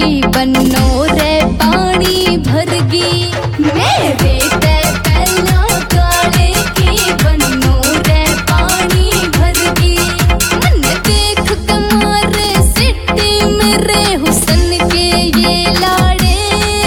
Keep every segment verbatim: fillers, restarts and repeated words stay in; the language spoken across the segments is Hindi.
बन्नो रे पानी भरगी मेरे ते पहला काले की बन्नो रे पानी भरगी मन देख कमारे सिटी मेरे हुसन के ये लाड़े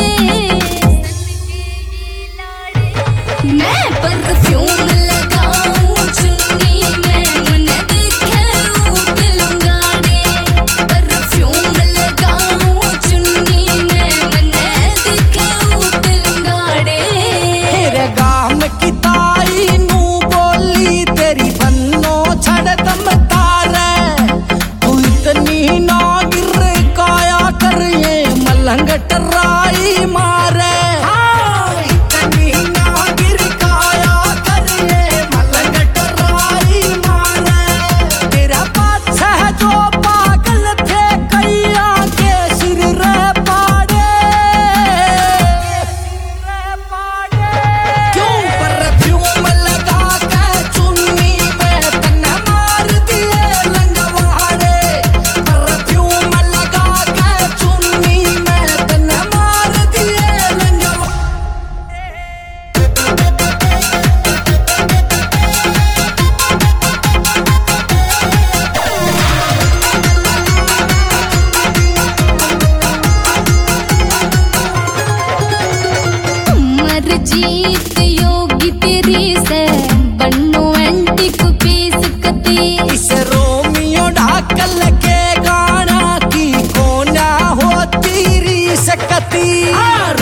मैं परफ्यूम लगाऊं चुन्नी में मन देखे ऊट लंगाड़े परफ्यूम लगाऊं चुन्नी में मन देखे ऊट लंगाड़े तेरे गाम की ताई नू बोली तेरी बन्नो छड़ दम तारे तू इतनी ना गिर काया कर ये मलंग टराई मारे जीत योगी तेरी से बन्नो एंटिक पीस कती इस रोमियो ढाकल के गाना की कोना होती री सकती।